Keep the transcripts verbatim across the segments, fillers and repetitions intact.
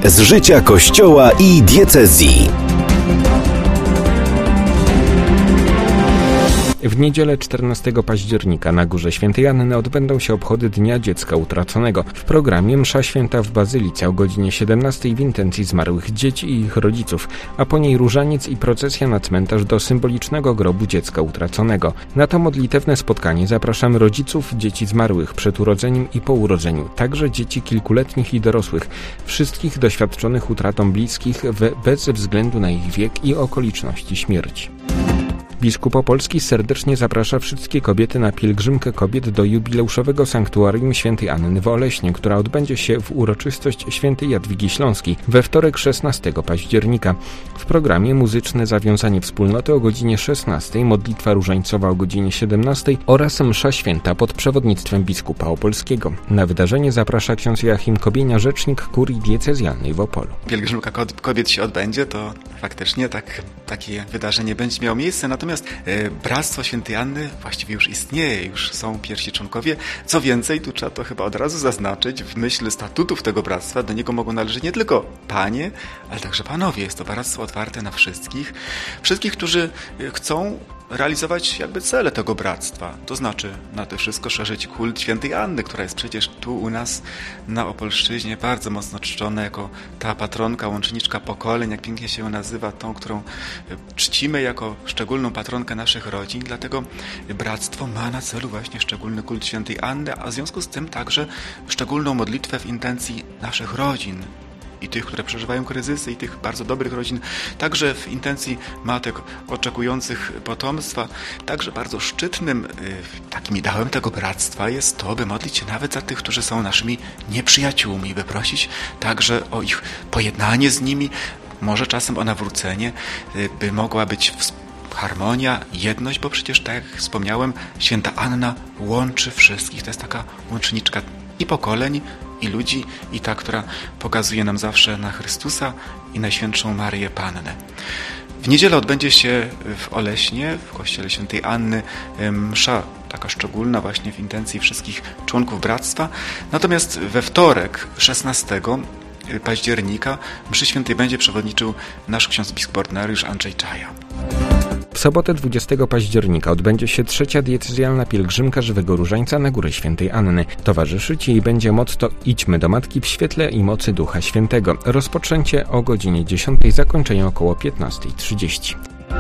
z życia Kościoła i diecezji. W niedzielę czternastego października na Górze Świętej Anny odbędą się obchody Dnia Dziecka Utraconego. W programie msza święta w Bazylice o godzinie siedemnastej w intencji zmarłych dzieci i ich rodziców, a po niej różaniec i procesja na cmentarz do symbolicznego grobu dziecka utraconego. Na to modlitewne spotkanie zapraszamy rodziców dzieci zmarłych przed urodzeniem i po urodzeniu, także dzieci kilkuletnich i dorosłych, wszystkich doświadczonych utratą bliskich w, bez względu na ich wiek i okoliczności śmierci. Biskup Opolski serdecznie zaprasza wszystkie kobiety na pielgrzymkę kobiet do jubileuszowego sanktuarium Świętej Anny w Oleśnie, która odbędzie się w uroczystość Świętej Jadwigi Śląskiej we wtorek szesnastego października. W programie muzyczne zawiązanie wspólnoty o godzinie szesnastej, modlitwa różańcowa o godzinie siedemnastej oraz msza święta pod przewodnictwem biskupa opolskiego. Na wydarzenie zaprasza ksiądz Joachim Kobienia, rzecznik kurii diecezjalnej w Opolu. Pielgrzymka kobiet się odbędzie, to faktycznie tak, takie wydarzenie będzie miało miejsce, natomiast Natomiast e, Bractwo Świętej Anny właściwie już istnieje, już są pierwsi członkowie. Co więcej, tu trzeba to chyba od razu zaznaczyć, w myśl statutów tego bractwa do niego mogą należeć nie tylko panie, ale także panowie. Jest to bractwo otwarte na wszystkich. Wszystkich, którzy chcą realizować jakby cele tego bractwa. To znaczy na to wszystko szerzyć kult Świętej Anny, która jest przecież tu u nas na Opolszczyźnie bardzo mocno czczona jako ta patronka, łączniczka pokoleń, jak pięknie się ją nazywa, tą, którą czcimy jako szczególną patronkę naszych rodzin. Dlatego bractwo ma na celu właśnie szczególny kult Świętej Anny, a w związku z tym także szczególną modlitwę w intencji naszych rodzin. I tych, które przeżywają kryzysy, i tych bardzo dobrych rodzin, także w intencji matek oczekujących potomstwa. Także bardzo szczytnym takim ideałem tego bractwa jest to, by modlić się nawet za tych, którzy są naszymi nieprzyjaciółmi, by prosić także o ich pojednanie z nimi, może czasem o nawrócenie, by mogła być harmonia, jedność, bo przecież, tak jak wspomniałem, Święta Anna łączy wszystkich. To jest taka łączniczka i pokoleń, i ludzi, i ta, która pokazuje nam zawsze na Chrystusa i Najświętszą Maryję Pannę. W niedzielę odbędzie się w Oleśnie, w kościele Świętej Anny, msza taka szczególna właśnie w intencji wszystkich członków bractwa. Natomiast we wtorek, szesnastego października, mszy świętej będzie przewodniczył nasz ksiądz biskup ordynariusz Andrzej Czaja. W sobotę dwudziestego października odbędzie się trzecia diecezjalna pielgrzymka Żywego Różańca na Górę Świętej Anny. Towarzyszyć jej będzie motto Idźmy do Matki w świetle i mocy Ducha Świętego. Rozpoczęcie o godzinie dziesiątej, zakończenie około piętnasta trzydzieści.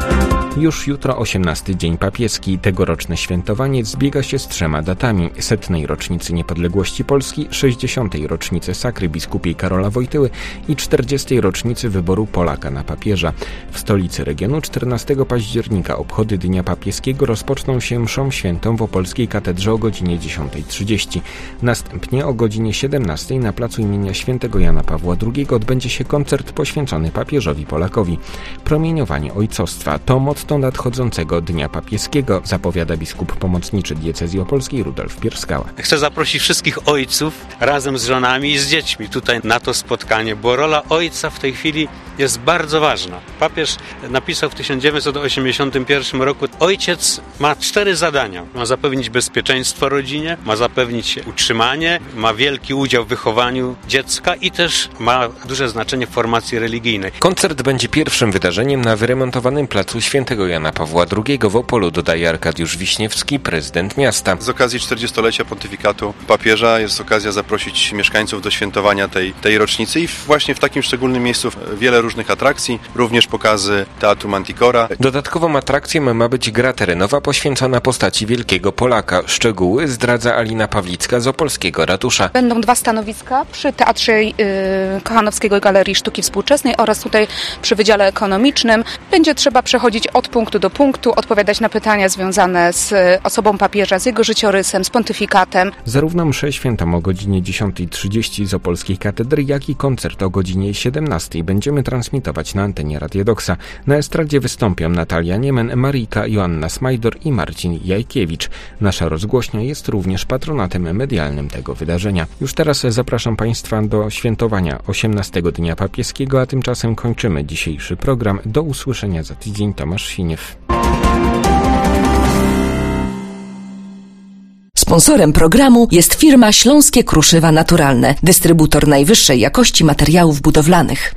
Już jutro osiemnasty dzień papieski. Tegoroczne świętowanie zbiega się z trzema datami: setnej rocznicy niepodległości Polski, sześćdziesiątej rocznicy sakry biskupiej Karola Wojtyły i czterdziestej rocznicy wyboru Polaka na papieża. W stolicy regionu czternastego października obchody Dnia Papieskiego rozpoczną się mszą świętą w opolskiej katedrze o godzinie dziesiąta trzydzieści. Następnie o godzinie siedemnastej na placu imienia świętego Jana Pawła drugiego odbędzie się koncert poświęcony papieżowi Polakowi. Promieniowanie ojcostwa to motto nadchodzącego Dnia Papieskiego, zapowiada biskup pomocniczy diecezji opolskiej Rudolf Pierskała. Chcę zaprosić wszystkich ojców razem z żonami i z dziećmi tutaj na to spotkanie, bo rola ojca w tej chwili jest bardzo ważna. Papież napisał w tysiąc dziewięćset osiemdziesiątym pierwszym roku: ojciec ma cztery zadania. Ma zapewnić bezpieczeństwo rodzinie, ma zapewnić utrzymanie, ma wielki udział w wychowaniu dziecka i też ma duże znaczenie w formacji religijnej. Koncert będzie pierwszym wydarzeniem na wyremontowanym placu świętego Jana Pawła drugiego w Opolu, dodaje Arkadiusz Wiśniewski, prezydent miasta. Z okazji czterdziestolecia pontyfikatu papieża jest okazja zaprosić mieszkańców do świętowania tej, tej rocznicy i właśnie w takim szczególnym miejscu wiele różnych atrakcji, również pokazy Teatru Manticora. Dodatkową atrakcją ma być gra terenowa poświęcona postaci wielkiego Polaka. Szczegóły zdradza Alina Pawlicka z opolskiego ratusza. Będą dwa stanowiska przy Teatrze yy, Kochanowskiego i Galerii Sztuki Współczesnej oraz tutaj przy Wydziale Ekonomicznym. Będzie trzeba przechodzić od punktu do punktu, odpowiadać na pytania związane z osobą papieża, z jego życiorysem, z pontyfikatem. Zarówno mszę świętą o godzinie dziesiąta trzydzieści z opolskiej katedry, jak i koncert o godzinie siedemnastej będziemy transmitować na antenie Radia Doksa. Na estradzie wystąpią Natalia Niemen, Marika, Joanna Smajdor i Marcin Jajkiewicz. Nasza rozgłośnia jest również patronatem medialnym tego wydarzenia. Już teraz zapraszam Państwa do świętowania osiemnastego Dnia Papieskiego, a tymczasem kończymy dzisiejszy program. Do usłyszenia za tydzień. Tomasz Siniew. Sponsorem programu jest firma Śląskie Kruszywa Naturalne, dystrybutor najwyższej jakości materiałów budowlanych.